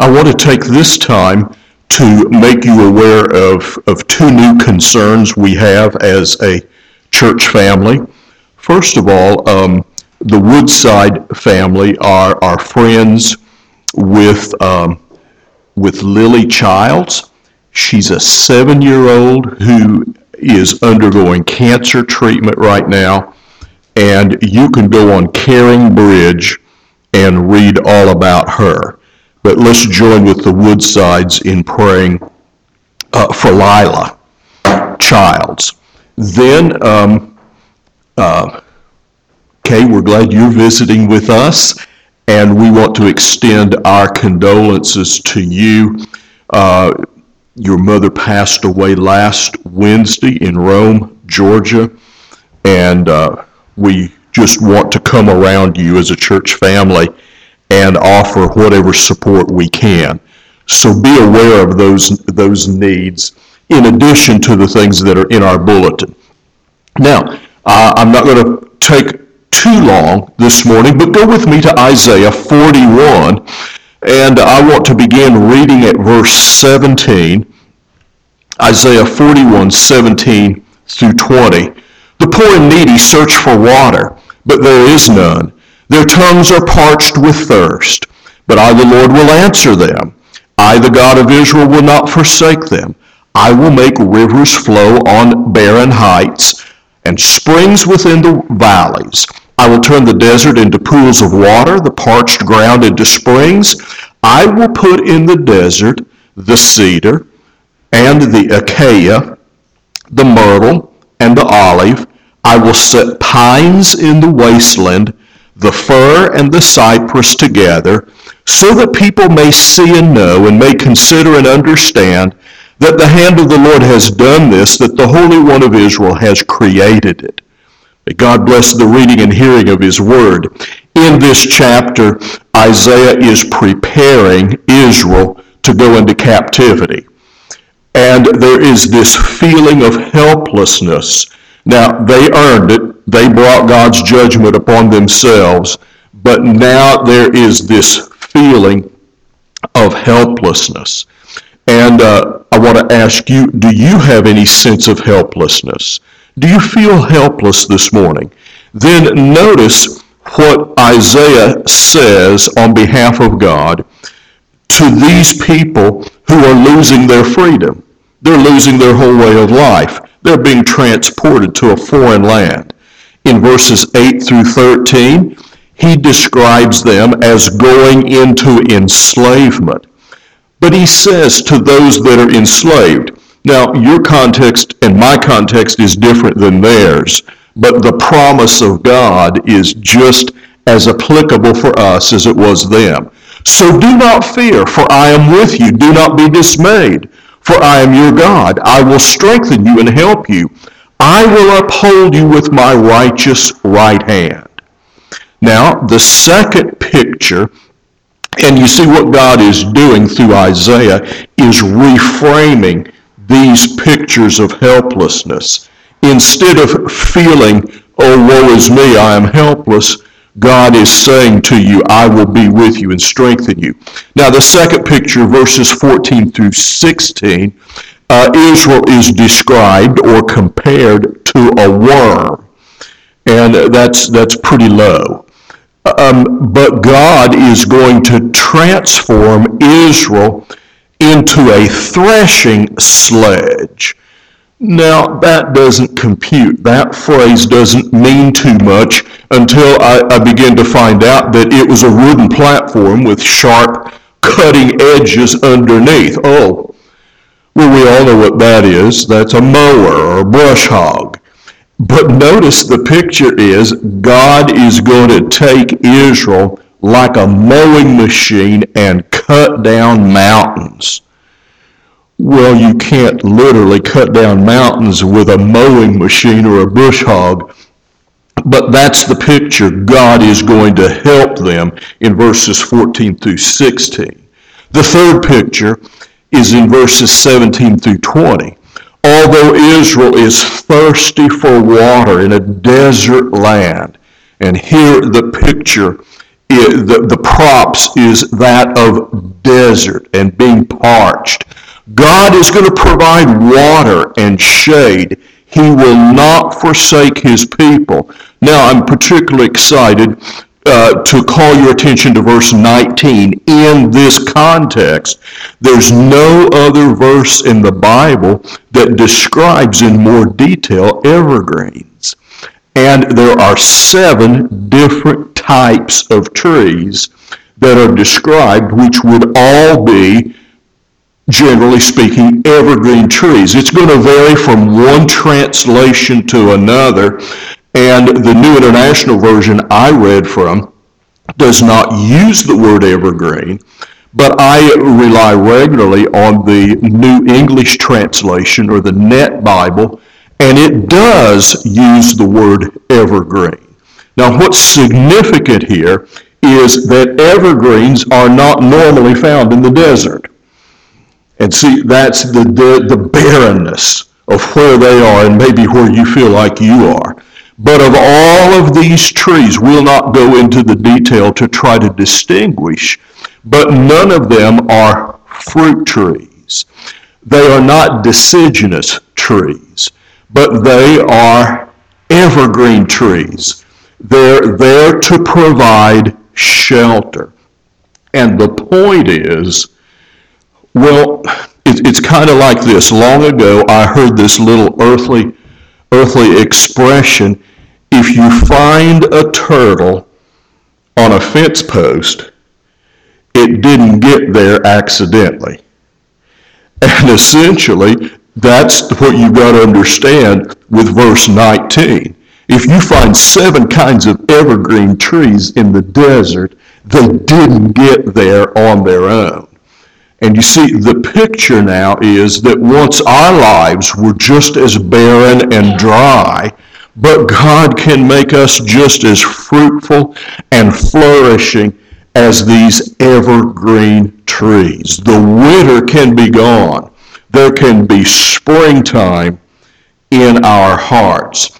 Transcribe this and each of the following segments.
I want to take this time to make you aware of two new concerns we have as a church family. First of all, the Woodside family are friends with Lily Childs. She's a 7-year-old who is undergoing cancer treatment right now, and you can go on Caring Bridge and read all about her. But let's join with the Woodsides in praying for Lila Childs. Then, Kay, we're glad you're visiting with us, and we want to extend our condolences to you. Your mother passed away last Wednesday in Rome, Georgia, and we just want to come around you as a church family and offer whatever support we can. So be aware of those needs in addition to the things that are in our bulletin. Now, I'm not going to take too long this morning, but go with me to Isaiah 41, and I want to begin reading at verse 17. Isaiah 41, 17 through 20. The poor and needy search for water, but there is none. Their tongues are parched with thirst, but I, the Lord, will answer them. I, the God of Israel, will not forsake them. I will make rivers flow on barren heights and springs within the valleys. I will turn the desert into pools of water, the parched ground into springs. I will put in the desert the cedar and the acacia, the myrtle and the olive. I will set pines in the wasteland, the fir and the cypress together, so that people may see and know and may consider and understand that the hand of the Lord has done this, that the Holy One of Israel has created it. May God bless the reading and hearing of His Word. In this chapter, Isaiah is preparing Israel to go into captivity. And there is this feeling of helplessness. Now, they earned it. They brought God's judgment upon themselves. But now there is this feeling of helplessness. And I want to ask you, do you have any sense of helplessness? Do you feel helpless this morning? Then notice what Isaiah says on behalf of God to these people who are losing their freedom. They're losing their whole way of life. They're being transported to a foreign land. In verses 8 through 13, he describes them as going into enslavement. But he says to those that are enslaved, now your context and my context is different than theirs, but the promise of God is just as applicable for us as it was them. So do not fear, for I am with you. Do not be dismayed, for I am your God. I will strengthen you and help you. I will uphold you with my righteous right hand. Now, the second picture, and you see what God is doing through Isaiah, is reframing these pictures of helplessness. Instead of feeling, oh, woe is me, I am helpless, God is saying to you, I will be with you and strengthen you. Now, the second picture, verses 14 through 16, Israel is described or compared to a worm. And that's pretty low. But God is going to transform Israel into a threshing sledge. Now, that doesn't compute. That phrase doesn't mean too much until I begin to find out that it was a wooden platform with sharp cutting edges underneath. Oh, well, we all know what that is. That's a mower or a brush hog. But notice the picture is God is going to take Israel like a mowing machine and cut down mountains. Well, you can't literally cut down mountains with a mowing machine or a bush hog, but that's the picture. God is going to help them in verses 14 through 16. The third picture is in verses 17 through 20. Although Israel is thirsty for water in a desert land, and here the picture the props is that of desert and being parched. God is going to provide water and shade. He will not forsake his people. Now, I'm particularly excited to call your attention to verse 19. In this context, there's no other verse in the Bible that describes in more detail evergreens. And there are 7 different types of trees that are described, which would all be, generally speaking, evergreen trees. It's going to vary from one translation to another, and the New International Version I read from does not use the word evergreen, but I rely regularly on the New English Translation or the Net Bible, and it does use the word evergreen. Now, what's significant here is that evergreens are not normally found in the desert. And see, that's the barrenness of where they are and maybe where you feel like you are. But of all of these trees, we'll not go into the detail to try to distinguish, but none of them are fruit trees. They are not deciduous trees, but they are evergreen trees. They're there to provide shelter. And the point is, well, it's kind of like this. Long ago, I heard this little earthly expression: if you find a turtle on a fence post, it didn't get there accidentally. And essentially, that's what you've got to understand with verse 19. If you find 7 kinds of evergreen trees in the desert, they didn't get there on their own. And you see, the picture now is that once our lives were just as barren and dry, but God can make us just as fruitful and flourishing as these evergreen trees. The winter can be gone. There can be springtime in our hearts.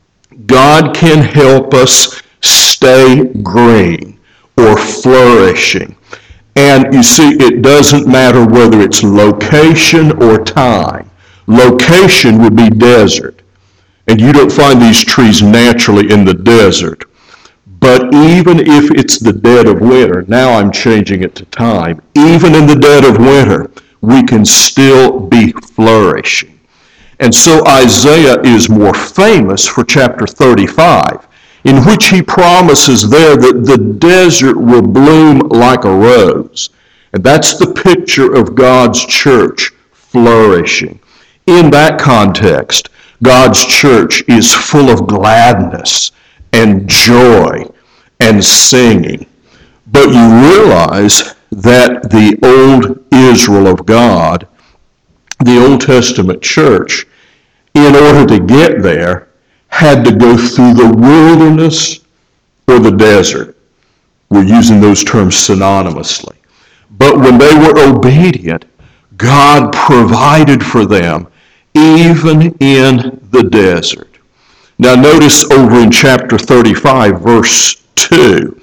God can help us stay green or flourishing. And you see, it doesn't matter whether it's location or time. Location would be desert. And you don't find these trees naturally in the desert. But even if it's the dead of winter, now I'm changing it to time, even in the dead of winter, we can still be flourishing. And so Isaiah is more famous for chapter 35, in which he promises there that the desert will bloom like a rose. And that's the picture of God's church flourishing. In that context, God's church is full of gladness and joy and singing. But you realize that the old Israel of God, the Old Testament church, in order to get there, had to go through the wilderness or the desert. We're using those terms synonymously. But when they were obedient, God provided for them even in the desert. Now notice over in chapter 35, verse 2,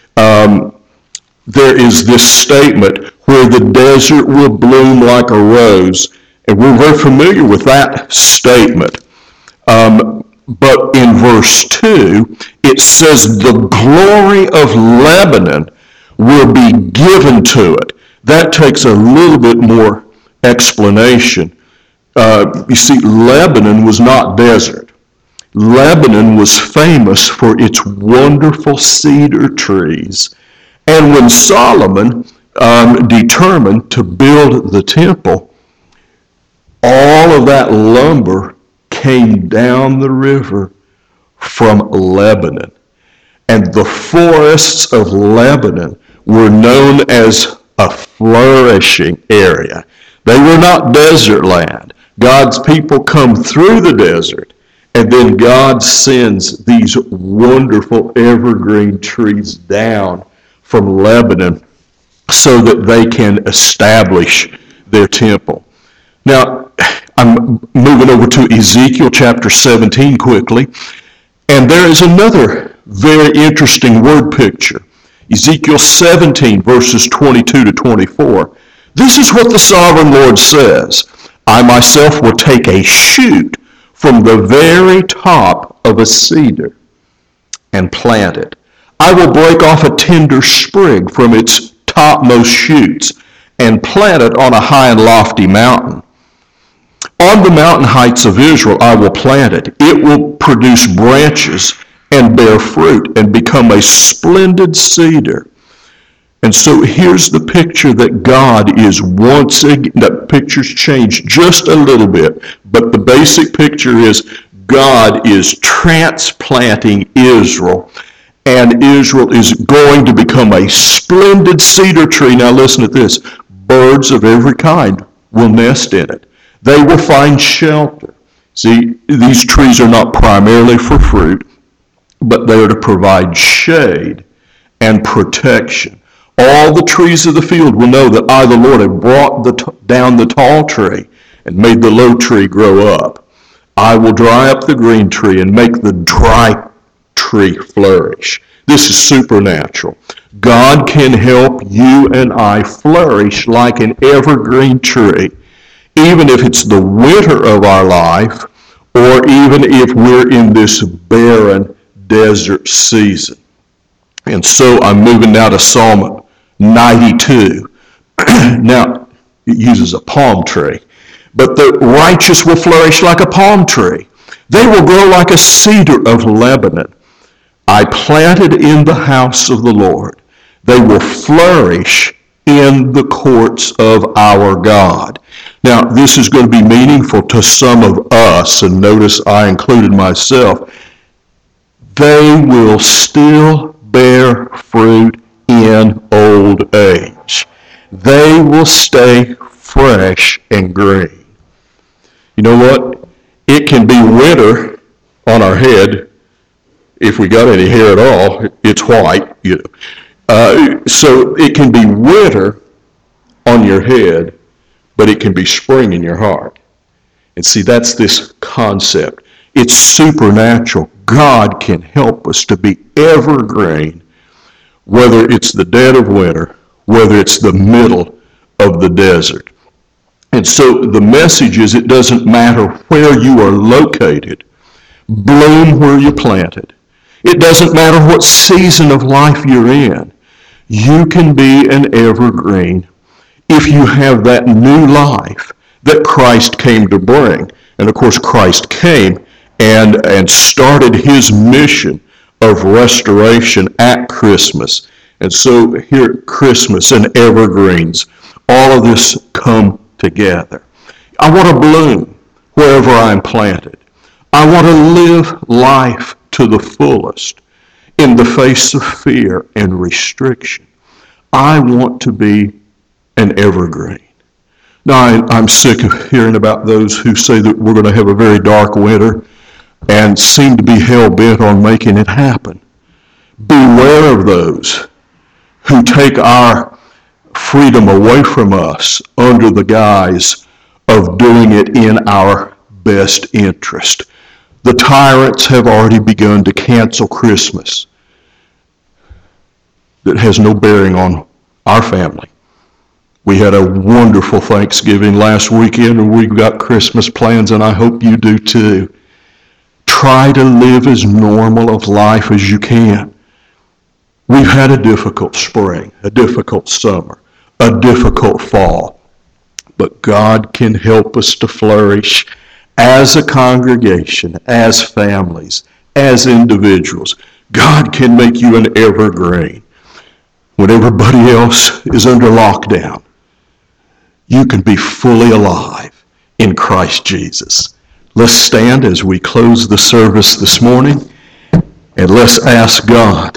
there is this statement where the desert will bloom like a rose. And we're very familiar with that statement. But in verse 2, it says, the glory of Lebanon will be given to it. That takes a little bit more explanation. You see, Lebanon was not desert. Lebanon was famous for its wonderful cedar trees. And when Solomon determined to build the temple, all of that lumber came down the river from Lebanon. And the forests of Lebanon were known as a flourishing area. They were not desert land. God's people come through the desert, and then God sends these wonderful evergreen trees down from Lebanon so that they can establish their temple. Now, I'm moving over to Ezekiel chapter 17 quickly, and there is another very interesting word picture. Ezekiel 17, verses 22 to 24. This is what the sovereign Lord says. I myself will take a shoot from the very top of a cedar and plant it. I will break off a tender sprig from its topmost shoots and plant it on a high and lofty mountain. On the mountain heights of Israel I will plant it. It will produce branches and bear fruit and become a splendid cedar. And so here's the picture that God is once again, that picture's changed just a little bit, but the basic picture is God is transplanting Israel, and Israel is going to become a splendid cedar tree. Now listen to this. Birds of every kind will nest in it. They will find shelter. See, these trees are not primarily for fruit, but they are to provide shade and protection. All the trees of the field will know that I, the Lord, have brought down the tall tree and made the low tree grow up. I will dry up the green tree and make the dry tree flourish. This is supernatural. God can help you and I flourish like an evergreen tree, even if it's the winter of our life, or even if we're in this barren desert season. And so I'm moving now to Psalm 92. Now, it uses a palm tree. But the righteous will flourish like a palm tree. They will grow like a cedar of Lebanon. I planted in the house of the Lord. They will flourish in the courts of our God. Now, this is going to be meaningful to some of us, and notice I included myself. They will still bear fruit in old age. They will stay fresh and green. You know what? It can be winter on our head. If we got any hair at all, it's white. So it can be winter on your head, but it can be spring in your heart. And see, that's this concept. It's supernatural. God can help us to be evergreen, whether it's the dead of winter, whether it's the middle of the desert. And so the message is, it doesn't matter where you are located. Bloom where you planted. It doesn't matter what season of life you're in. You can be an evergreen if you have that new life that Christ came to bring. And of course, Christ came and started his mission of restoration at Christmas. And so here at Christmas and evergreens, all of this come together. I want to bloom wherever I'm planted. I want to live life to the fullest in the face of fear and restriction. I want to be an evergreen. Now, I'm sick of hearing about those who say that we're going to have a very dark winter and seem to be hell-bent on making it happen. Beware of those who take our freedom away from us under the guise of doing it in our best interest. The tyrants have already begun to cancel Christmas. That has no bearing on our family. We had a wonderful Thanksgiving last weekend, and we've got Christmas plans, and I hope you do too. Try to live as normal of life as you can. We've had a difficult spring, a difficult summer, a difficult fall, but God can help us to flourish as a congregation, as families, as individuals. God can make you an evergreen. When everybody else is under lockdown, you can be fully alive in Christ Jesus. Let's stand as we close the service this morning, and let's ask God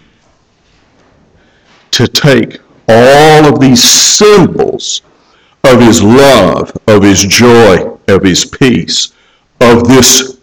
to take all of these symbols of his love, of his joy, of his peace, of this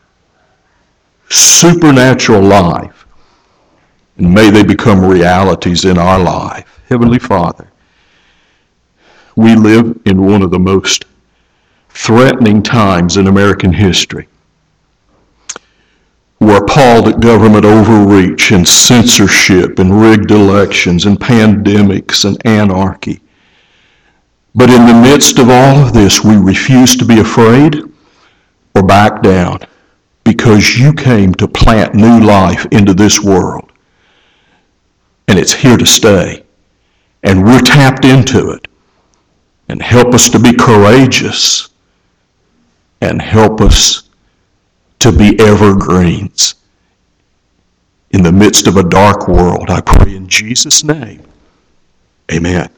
supernatural life, and may they become realities in our life. Heavenly Father, we live in one of the most threatening times in American history. We're appalled at government overreach and censorship and rigged elections and pandemics and anarchy. But in the midst of all of this, we refuse to be afraid or back down, because you came to plant new life into this world. And it's here to stay. And we're tapped into it. And help us to be courageous. And help us to be evergreens in the midst of a dark world. I pray in Jesus' name. Amen.